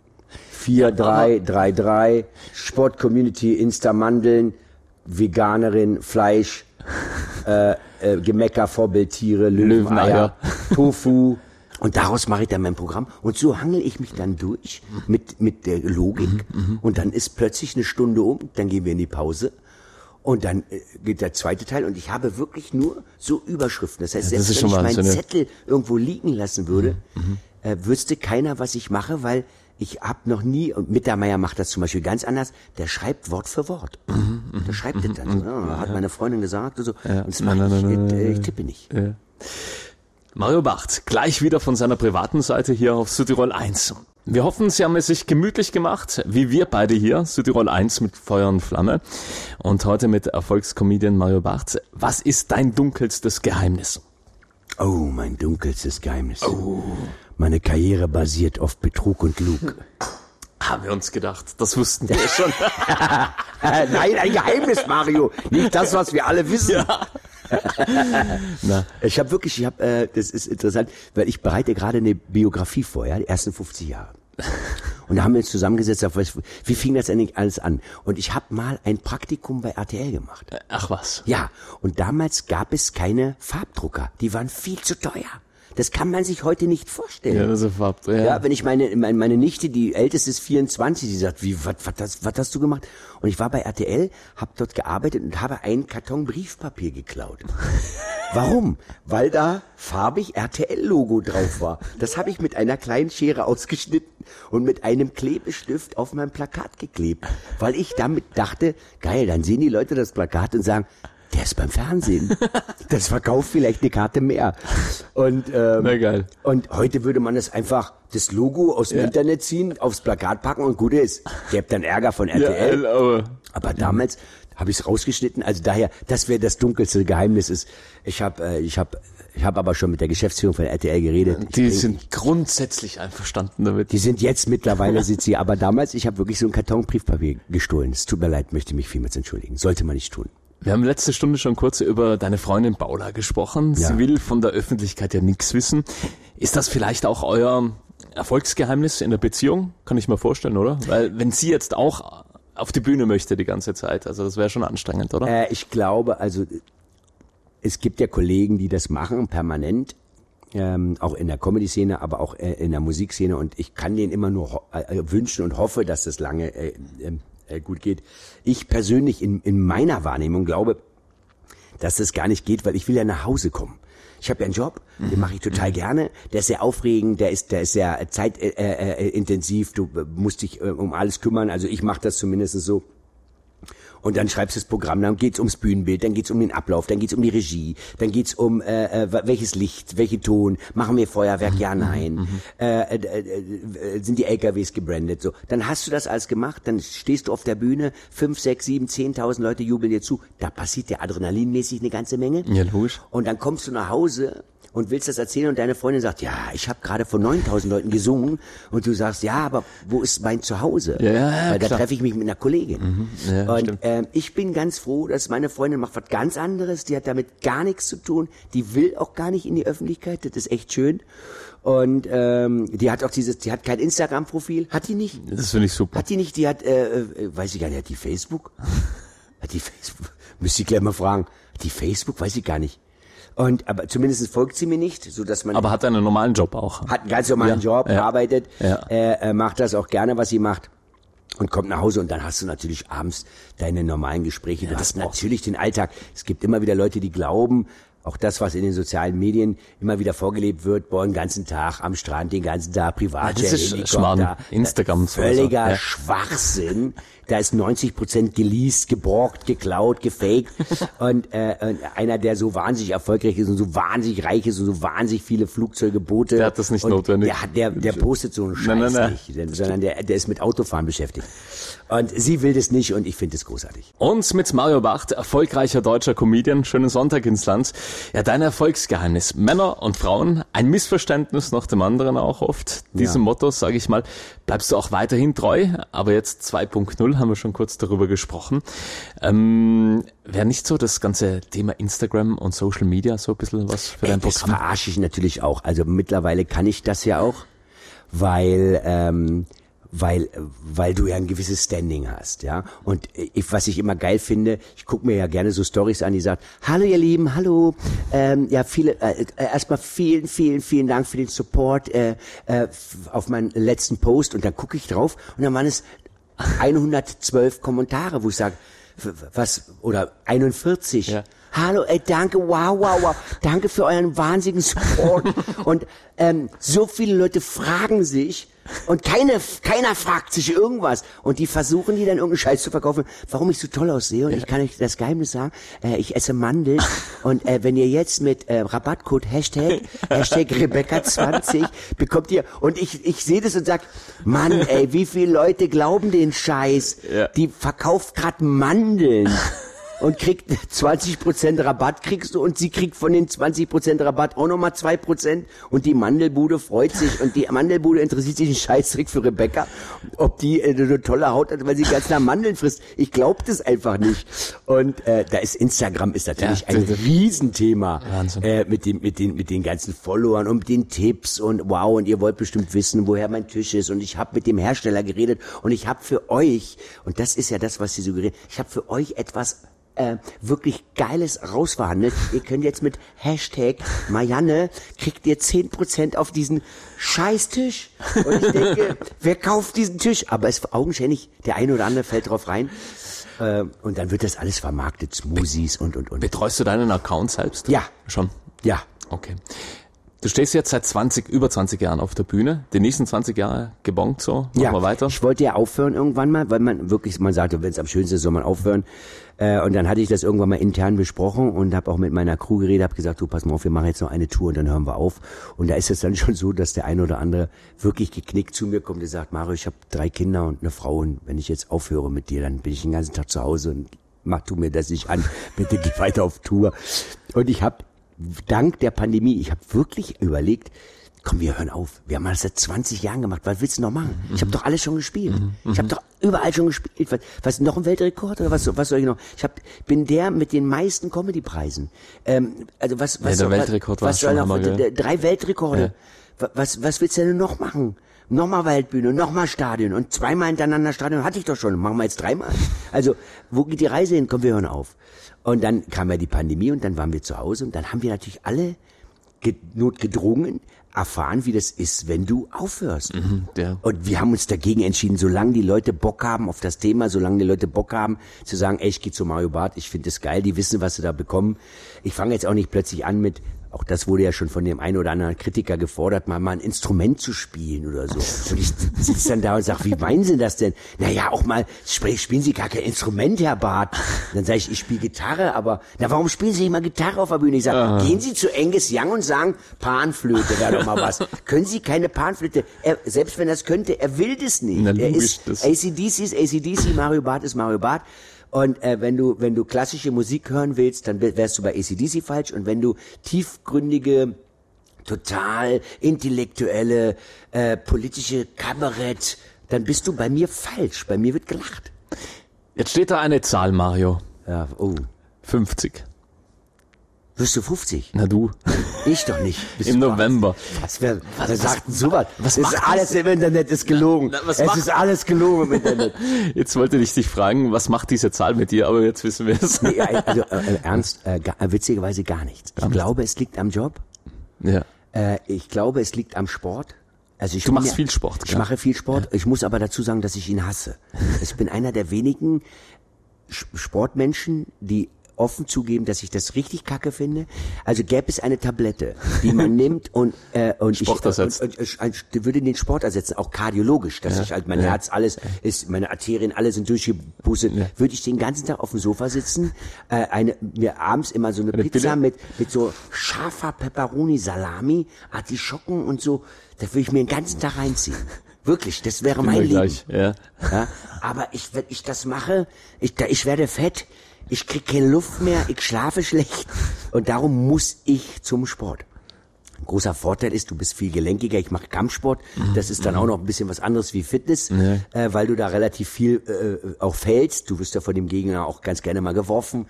4-3-3-3, Sport, Community, Insta, Mandeln, Veganerin, Fleisch, Gemecker, Vorbildtiere, Löweneier, Tofu. Und daraus mache ich dann mein Programm. Und so hangel ich mich dann durch mit der Logik. Und dann ist plötzlich eine Stunde um, dann gehen wir in die Pause. Und dann geht der zweite Teil und ich habe wirklich nur so Überschriften. Das heißt, selbst wenn ich meinen Zettel irgendwo liegen lassen würde, wüsste keiner, was ich mache, weil ich habe noch nie, und Mittermeier macht das zum Beispiel ganz anders, der schreibt Wort für Wort. Der schreibt das dann. Hat meine Freundin gesagt und so. Und das mache ich tippe nicht. Ja. Mario Barth, gleich wieder von seiner privaten Seite hier auf Südtirol 1. Wir hoffen, Sie haben es sich gemütlich gemacht, wie wir beide hier, Südtirol 1 mit Feuer und Flamme. Und heute mit Erfolgscomedian Mario Barth. Was ist dein dunkelstes Geheimnis? Oh, mein dunkelstes Geheimnis. Oh. Meine Karriere basiert auf Betrug und Lug. Haben wir uns gedacht, das wussten wir schon. Nein, ein Geheimnis, Mario. Nicht das, was wir alle wissen. Ja. Das ist interessant, weil ich bereite gerade eine Biografie vor, die ersten 50 Jahre. Und da haben wir uns zusammengesetzt, wie fing das eigentlich alles an? Und ich habe mal ein Praktikum bei RTL gemacht. Ach was? Ja, und damals gab es keine Farbdrucker, die waren viel zu teuer. Das kann man sich heute nicht vorstellen. Ja, das ist Farbdrucker. Ja, wenn ich meine Nichte, die älteste ist 24, die sagt, was hast du gemacht? Und ich war bei RTL, habe dort gearbeitet und habe einen Karton Briefpapier geklaut. Warum? Weil da farbig RTL-Logo drauf war. Das habe ich mit einer kleinen Schere ausgeschnitten und mit einem Klebestift auf mein Plakat geklebt. Weil ich damit dachte, geil, dann sehen die Leute das Plakat und sagen, der ist beim Fernsehen. Das verkauft vielleicht eine Karte mehr. Und, na geil. Und heute würde man es einfach, das Logo aus dem Internet ziehen, aufs Plakat packen und gut ist. Gäbe dann Ärger von RTL. Ja, aber damals habe ich es rausgeschnitten. Also daher, das wäre das dunkelste Geheimnis. Ich hab aber schon mit der Geschäftsführung von RTL geredet. Die sind grundsätzlich einverstanden damit. Die sind jetzt mittlerweile, aber damals, ich habe wirklich so einen Karton Briefpapier gestohlen. Es tut mir leid, möchte mich vielmals entschuldigen. Sollte man nicht tun. Wir haben letzte Stunde schon kurz über deine Freundin Paula gesprochen. Ja. Sie will von der Öffentlichkeit ja nichts wissen. Ist das vielleicht auch euer Erfolgsgeheimnis in der Beziehung? Kann ich mir vorstellen, oder? Weil wenn sie jetzt auch auf die Bühne möchte die ganze Zeit, also das wäre schon anstrengend, oder? Ich glaube, also es gibt ja Kollegen, die das machen, permanent, auch in der Comedy-Szene, aber auch in der Musikszene, und ich kann denen immer nur wünschen und hoffe, dass das lange gut geht. Ich persönlich in meiner Wahrnehmung glaube, dass das gar nicht geht, weil ich will ja nach Hause kommen. Ich habe ja einen Job, den mache ich total gerne. Der ist sehr aufregend, der ist sehr zeitintensiv. Du musst dich um alles kümmern. Also ich mache das zumindest so. Und dann schreibst du das Programm, dann geht's ums Bühnenbild, dann geht's um den Ablauf, dann geht's um die Regie, dann geht's um welches Licht, welchen Ton, machen wir Feuerwerk, ja, nein, sind die LKWs gebrandet, so. Dann hast du das alles gemacht, dann stehst du auf der Bühne, 5, 6, 7, 10.000 Leute jubeln dir zu, da passiert ja adrenalinmäßig eine ganze Menge. Ja, logisch. Und dann kommst du nach Hause und willst das erzählen und deine Freundin sagt, ja, ich habe gerade vor 9.000 Leuten gesungen und du sagst, ja, aber wo ist mein Zuhause? Ja, weil da treffe ich mich mit einer Kollegin. Ja, und ich bin ganz froh, dass meine Freundin macht was ganz anderes, die hat damit gar nichts zu tun, die will auch gar nicht in die Öffentlichkeit, das ist echt schön. Und die hat auch die hat kein Instagram-Profil, hat die nicht? Das finde ich super. Hat die nicht, die hat, weiß ich gar nicht, hat die Facebook? Hat die Facebook? Müsste ich gleich mal fragen. Hat die Facebook? Weiß ich gar nicht. Aber zumindest folgt sie mir nicht, so dass man. Aber hat einen normalen Job auch. Hat einen ganz normalen Job, arbeitet, Ja. Macht das auch gerne, was sie macht. Und kommt nach Hause und dann hast du natürlich abends deine normalen Gespräche. Du hast natürlich den Alltag. Es gibt immer wieder Leute, die glauben, auch das, was in den sozialen Medien immer wieder vorgelebt wird, boah, den ganzen Tag am Strand, den ganzen Tag Privatjet, das ist Schmarrn. Instagram. Völliger Ja. Schwachsinn. Da ist 90% geleast, geborgt, geklaut, gefaked. Und einer, der so wahnsinnig erfolgreich ist und so wahnsinnig reich ist und so wahnsinnig viele Flugzeuge, Boote. Der hat das nicht notwendig. Der postet so einen Scheiß nicht, sondern der ist mit Autofahren beschäftigt. Und sie will das nicht und ich finde es großartig. Und mit Mario Barth, erfolgreicher deutscher Comedian. Schönen Sonntag ins Land. Ja, dein Erfolgsgeheimnis. Männer und Frauen, ein Missverständnis nach dem anderen auch oft. Diesem Motto, sage ich mal, bleibst du auch weiterhin treu. Aber jetzt 2.0 haben wir schon kurz darüber gesprochen. Wäre nicht so das ganze Thema Instagram und Social Media so ein bisschen was für dein Das Programm? verarsche ich natürlich auch. Also mittlerweile kann ich das ja auch, weil du ja ein gewisses Standing hast, ja. Und was ich immer geil finde, ich gucke mir ja gerne so Stories an, die sagt, hallo ihr Lieben, hallo, erstmal vielen Dank für den Support auf meinen letzten Post und dann gucke ich drauf und dann waren es 112 Kommentare, wo ich sage, oder 41. Ja. Hallo, danke, wow, danke für euren wahnsinnigen Support. Und so viele Leute fragen sich und keiner fragt sich irgendwas. Und die versuchen, die dann irgendeinen Scheiß zu verkaufen, warum ich so toll aussehe. Und ich kann euch das Geheimnis sagen, ich esse Mandeln. Und wenn ihr jetzt mit Rabattcode Hashtag Rebecca20 bekommt ihr, und ich sehe das und sag, Mann, ey, wie viele Leute glauben den Scheiß? Ja. Die verkauft gerade Mandeln. Und kriegt 20% Rabatt kriegst du und sie kriegt von den 20% Rabatt auch nochmal 2% und die Mandelbude freut sich und die Mandelbude interessiert sich einen Scheißdreck für Rebecca, ob die eine tolle Haut hat, weil sie ganz nach Mandeln frisst. Ich glaube das einfach nicht. Und da ist Instagram ist natürlich ein Riesenthema mit den ganzen Followern und mit den Tipps und wow, und ihr wollt bestimmt wissen, woher mein Tisch ist und ich habe mit dem Hersteller geredet und ich habe für euch, und das ist ja das, was sie suggerieren, ich habe für euch etwas wirklich Geiles rausverhandelt. Ihr könnt jetzt mit Hashtag Marianne, kriegt ihr 10% auf diesen Scheißtisch. Und ich denke, wer kauft diesen Tisch? Aber es ist augenscheinlich, der eine oder andere fällt drauf rein. Und dann wird das alles vermarktet, Smoothies und. Betreust du deinen Account selbst? Ja. Schon? Ja. Okay. Du stehst jetzt seit über 20 Jahren auf der Bühne. Die nächsten 20 Jahre gebongt so. Machen wir weiter. Ich wollte ja aufhören irgendwann mal, weil man sagte, wenn es am schönsten ist, soll man aufhören. Und dann hatte ich das irgendwann mal intern besprochen und habe auch mit meiner Crew geredet, habe gesagt, du pass mal auf, wir machen jetzt noch eine Tour und dann hören wir auf. Und da ist es dann schon so, dass der eine oder andere wirklich geknickt zu mir kommt und sagt, Mario, ich habe 3 Kinder und eine Frau und wenn ich jetzt aufhöre mit dir, dann bin ich den ganzen Tag zu Hause und tu mir das nicht an, bitte geh weiter auf Tour. Und ich habe dank der Pandemie, ich habe wirklich überlegt, komm, wir hören auf. Wir haben das seit 20 Jahren gemacht. Was willst du noch machen? Ich habe doch alles schon gespielt. Ich habe doch überall schon gespielt. Was noch ein Weltrekord oder was soll ich noch? Bin der mit den meisten Comedy-Preisen. Also der Weltrekord war schon noch? Hammer, 3 Weltrekorde. Ja. Was willst du denn noch machen? Nochmal Waldbühne, nochmal Stadion und 2-mal hintereinander Stadion hatte ich doch schon. Machen wir jetzt 3-mal. Also, wo geht die Reise hin? Komm, wir hören auf. Und dann kam ja die Pandemie und dann waren wir zu Hause und dann haben wir natürlich alle notgedrungen erfahren, wie das ist, wenn du aufhörst. Ja. Und wir haben uns dagegen entschieden, solange die Leute Bock haben auf das Thema, solange die Leute Bock haben, zu sagen, ey, ich gehe zu Mario Barth, ich finde das geil, die wissen, was sie da bekommen. Ich fange jetzt auch nicht plötzlich an mit, auch das wurde ja schon von dem einen oder anderen Kritiker gefordert, mal ein Instrument zu spielen oder so. Und ich sitze dann da und sage, wie meinen Sie das denn? Naja, auch mal, spielen Sie gar kein Instrument, Herr Barth. Dann sage ich spiele Gitarre, aber, na, warum spielen Sie nicht mal Gitarre auf der Bühne? Ich sage, gehen Sie zu Angus Young und sagen, Panflöte wäre doch mal was. Können Sie keine Panflöte? Selbst wenn er es könnte, er will das nicht. Na, er logisch, ist AC/DC, Mario Barth ist Mario Barth. Und wenn du klassische Musik hören willst, dann wärst du bei AC/DC falsch. Und wenn du tiefgründige, total intellektuelle, politische Kabarett, dann bist du bei mir falsch. Bei mir wird gelacht. Jetzt steht da eine Zahl, Mario. Ja, 50. Wirst du 50? Na du. Ich doch nicht. Im November. Wer sagt denn sowas? Was das macht ist alles im Internet, ist gelogen. Was es macht- ist alles gelogen im Internet. Jetzt wollte ich dich fragen, was macht diese Zahl mit dir, aber jetzt wissen wir es. Nee, also ernst, witzigerweise gar nichts. Ich glaube, es liegt am Job. Ja. Ich glaube, es liegt am Sport. Also Du machst viel Sport, Ich gell? mache viel Sport. Ich muss aber dazu sagen, dass ich ihn hasse. Ich bin einer der wenigen Sportmenschen, die offen zugeben, dass ich das richtig kacke finde. Also gäbe es eine Tablette, die man nimmt und Sport ersetzt. ich würde den Sport ersetzen, auch kardiologisch, dass ich halt mein Herz alles ist, meine Arterien alle sind durchgepustet, würde ich den ganzen Tag auf dem Sofa sitzen, mir abends immer so eine Pizza Pille? mit so scharfer Pepperoni, Salami, Artischocken und so, da würde ich mir den ganzen Tag reinziehen. Wirklich, das wäre mein Leben. Gleich, ja. Ja, aber wenn ich das mache, ich werde fett, ich krieg keine Luft mehr, ich schlafe schlecht und darum muss ich zum Sport. Ein großer Vorteil ist, du bist viel gelenkiger, ich mache Kampfsport, das ist dann auch noch ein bisschen was anderes wie Fitness, weil du da relativ viel auch fällst, du wirst ja von dem Gegner auch ganz gerne mal geworfen,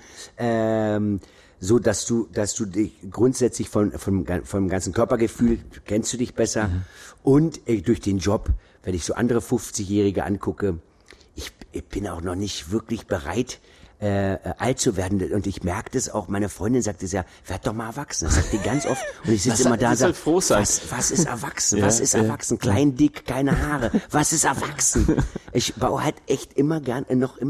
so dass du dich grundsätzlich vom ganzen Körpergefühl kennst du dich besser und durch den Job, wenn ich so andere 50-Jährige angucke, ich bin auch noch nicht wirklich bereit, alt zu werden. Und ich merke das auch, meine Freundin sagt es ja, werd doch mal erwachsen. Das sagt die ganz oft. Und ich sitze immer da und sage, froh sein. was ist erwachsen? Was ist erwachsen? Klein, dick, keine Haare. Was ist erwachsen? Ich baue halt echt immer gerne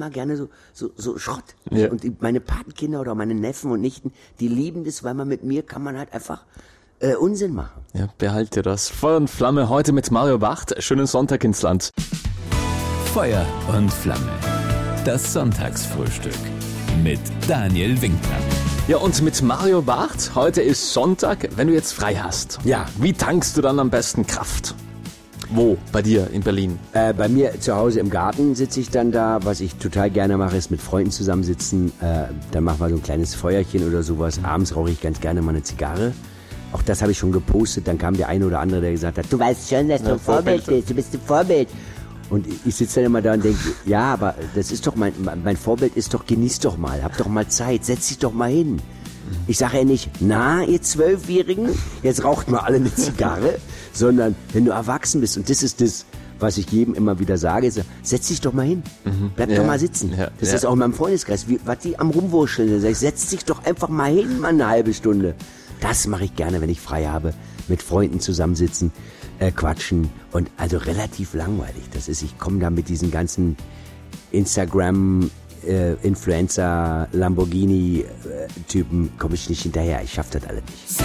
so Schrott. Ja. Und meine Patenkinder oder meine Neffen und Nichten, die lieben das, weil man mit mir kann man halt einfach Unsinn machen. Ja, behalte das. Feuer und Flamme heute mit Mario Barth. Schönen Sonntag ins Land. Feuer und Flamme. Das Sonntagsfrühstück mit Daniel Winkler. Ja, und mit Mario Barth, heute ist Sonntag, wenn du jetzt frei hast. Ja. Wie tankst du dann am besten Kraft? Wo? Bei dir in Berlin? Bei mir zu Hause im Garten sitze ich dann da. Was ich total gerne mache, ist mit Freunden zusammensitzen. Dann machen wir so ein kleines Feuerchen oder sowas. Abends rauche ich ganz gerne mal eine Zigarre. Auch das habe ich schon gepostet. Dann kam der eine oder andere, der gesagt hat, du weißt schon, dass du ein Vorbild bist. Du bist ein Vorbild. Und ich sitze dann immer da und denke, ja, aber das ist doch mein Vorbild ist doch, genieß doch mal, hab doch mal Zeit, setz dich doch mal hin. Ich sage ja nicht, na, ihr 12-Jährigen, jetzt raucht mal alle eine Zigarre, sondern wenn du erwachsen bist, und das ist das, was ich jedem immer wieder sage, ist, setz dich doch mal hin, bleib doch mal sitzen. Ja. Das ist auch in meinem Freundeskreis, was die am Rumwurscheln, da sag ich, setz dich doch einfach mal hin, mal eine halbe Stunde. Das mache ich gerne, wenn ich frei habe, mit Freunden zusammensitzen, quatschen und also relativ langweilig. Das ist, ich komme da mit diesen ganzen Instagram Influencer Lamborghini Typen komme ich nicht hinterher. Ich schaffe das alles nicht.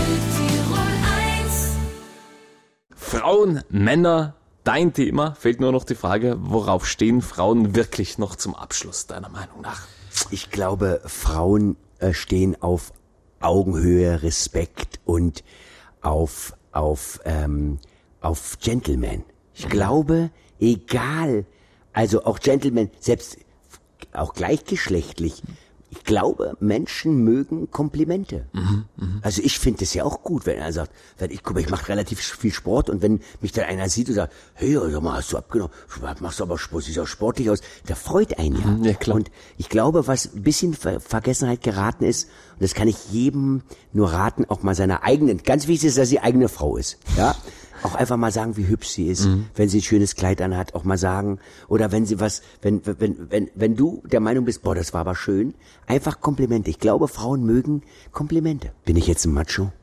Frauen, Männer, dein Thema. Fehlt nur noch die Frage, worauf stehen Frauen wirklich noch zum Abschluss, deiner Meinung nach? Ich glaube, Frauen stehen auf Augenhöhe, Respekt und auf Gentleman. Ich glaube, egal, also auch Gentleman, selbst auch gleichgeschlechtlich, ich glaube, Menschen mögen Komplimente. Also ich finde es ja auch gut, wenn er sagt, ich mache relativ viel Sport und wenn mich dann einer sieht und sagt, hey, sag mal, hast du abgenommen, machst du aber Sport, siehst auch sportlich aus, der freut einen ja. Ja, klar. Und ich glaube, was ein bisschen Vergessenheit geraten ist, und das kann ich jedem nur raten, auch mal seiner eigenen, ganz wichtig ist, dass sie eigene Frau ist, ja. Auch einfach mal sagen, wie hübsch sie ist, wenn sie ein schönes Kleid anhat, auch mal sagen, oder wenn sie wenn du der Meinung bist, boah, das war aber schön, einfach Komplimente. Ich glaube, Frauen mögen Komplimente. Bin ich jetzt ein Macho?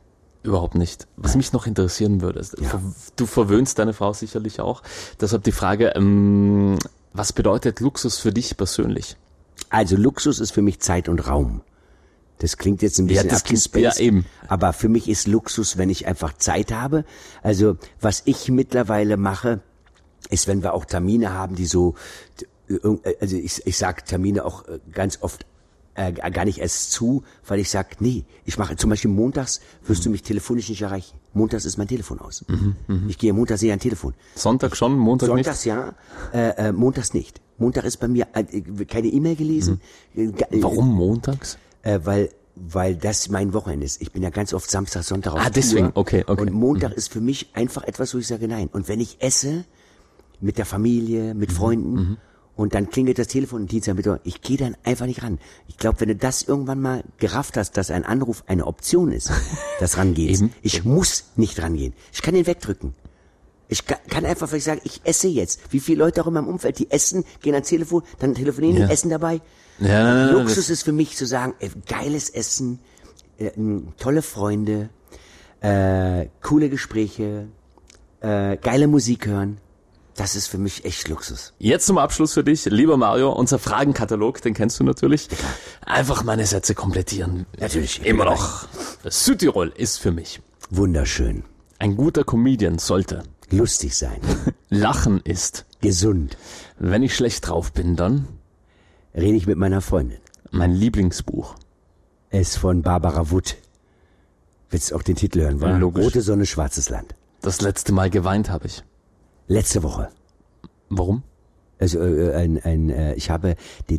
Überhaupt nicht. Was mich noch interessieren würde, du verwöhnst deine Frau sicherlich auch. Deshalb die Frage, was bedeutet Luxus für dich persönlich? Also Luxus ist für mich Zeit und Raum. Das klingt jetzt ein bisschen abgespaced, eben. Aber für mich ist Luxus, wenn ich einfach Zeit habe. Also was ich mittlerweile mache, ist, wenn wir auch Termine haben, die so, also ich sage Termine auch ganz oft gar nicht erst zu, weil ich sage, nee, ich mache zum Beispiel montags, wirst du mich telefonisch nicht erreichen. Montags ist mein Telefon aus. Ich gehe montags nicht an Telefon. Sonntag schon, Montag nicht? Sonntags ja, montags nicht. Montag ist bei mir keine E-Mail gelesen. Warum montags? Weil das mein Wochenende ist. Ich bin ja ganz oft Samstag, Sonntag auf Tour. Deswegen, okay. Und Montag ist für mich einfach etwas, wo ich sage, nein. Und wenn ich esse, mit der Familie, mit Freunden, und dann klingelt das Telefon und Dienstag Mittwoch, ich gehe dann einfach nicht ran. Ich glaube, wenn du das irgendwann mal gerafft hast, dass ein Anruf eine Option ist, das Rangehen. Ich muss nicht rangehen. Ich kann den wegdrücken. Ich kann einfach, weil ich sage, ich esse jetzt. Wie viele Leute auch in meinem Umfeld, die essen, gehen ans Telefon, dann telefonieren, die essen dabei. Ja, Luxus ist für mich zu sagen, geiles Essen, tolle Freunde, coole Gespräche, geile Musik hören. Das ist für mich echt Luxus. Jetzt zum Abschluss für dich, lieber Mario, unser Fragenkatalog, den kennst du natürlich. Einfach meine Sätze komplettieren. Natürlich. Immer noch. Südtirol ist für mich. Wunderschön. Ein guter Comedian sollte Lustig sein. Lachen ist. Gesund. Wenn ich schlecht drauf bin, dann Rede ich mit meiner Freundin. mein Lieblingsbuch. Es ist von Barbara Wood. Willst du auch den Titel hören, wa? Logisch. Rote Sonne, schwarzes Land. Das letzte Mal geweint habe ich. Letzte Woche. Warum? Also ich habe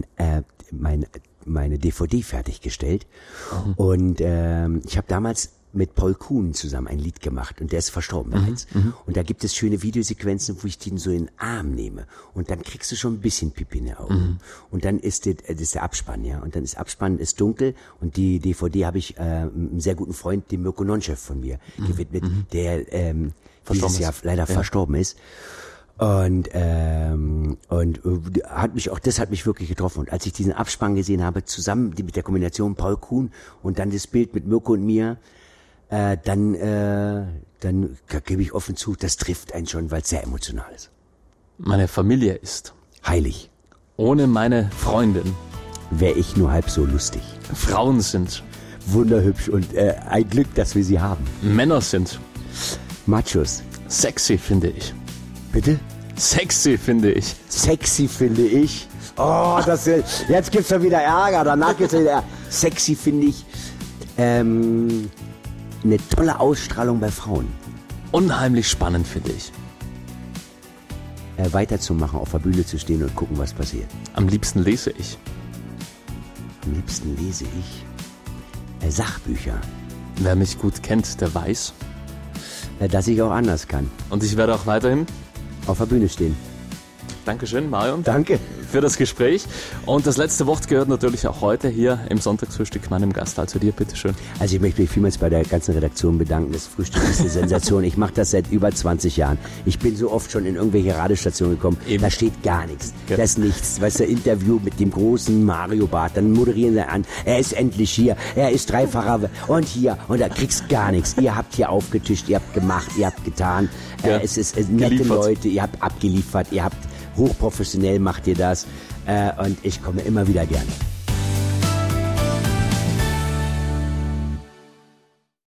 meine DVD fertiggestellt und ich habe damals mit Paul Kuhn zusammen ein Lied gemacht und der ist verstorben bereits. Und da gibt es schöne Videosequenzen, wo ich den so in den Arm nehme und dann kriegst du schon ein bisschen Pipi in den Augen. Und dann ist der Abspann, ja. Und dann ist Abspann, ist dunkel und die DVD habe ich einem sehr guten Freund, dem Mirko Nonchev von mir, gewidmet, der dieses Jahr leider verstorben ist. Und das hat mich wirklich getroffen. Und als ich diesen Abspann gesehen habe, zusammen mit der Kombination Paul Kuhn und dann das Bild mit Mirko und mir, dann gebe ich offen zu, das trifft einen schon, weil es sehr emotional ist. Meine Familie ist. Heilig. Ohne meine Freundin. Wäre ich nur halb so lustig. Frauen sind. Wunderhübsch und ein Glück, dass wir sie haben. Männer sind. Machos. Sexy finde ich. Bitte? Sexy finde ich. Sexy finde ich. Oh, jetzt gibt's ja wieder Ärger. Danach gibt's ja wieder Ärger. Sexy finde ich eine tolle Ausstrahlung bei Frauen. Unheimlich spannend finde ich. Weiterzumachen, auf der Bühne zu stehen und gucken, was passiert. Am liebsten lese ich. Am liebsten lese ich Sachbücher. Wer mich gut kennt, der weiß. Dass ich auch anders kann. Und ich werde auch weiterhin auf der Bühne stehen. Dankeschön, Marion. Danke. Für das Gespräch. Und das letzte Wort gehört natürlich auch heute hier im Sonntagsfrühstück meinem Gast. Also dir, bitteschön. Also ich möchte mich vielmals bei der ganzen Redaktion bedanken. Das Frühstück ist eine Sensation. Ich mache das seit über 20 Jahren. Ich bin so oft schon in irgendwelche Radiostationen gekommen. Eben. Da steht gar nichts. Ja. Da ist nichts. Weißt du, Interview mit dem großen Mario Barth. Dann moderieren sie an. Er ist endlich hier. Er ist dreifacher. Und hier. Und da kriegst gar nichts. Ihr habt hier aufgetischt. Ihr habt gemacht. Ihr habt getan. Ja. Es ist nette Geliefert. Leute. Ihr habt abgeliefert. Ihr habt hochprofessionell macht ihr das. Und ich komme immer wieder gerne.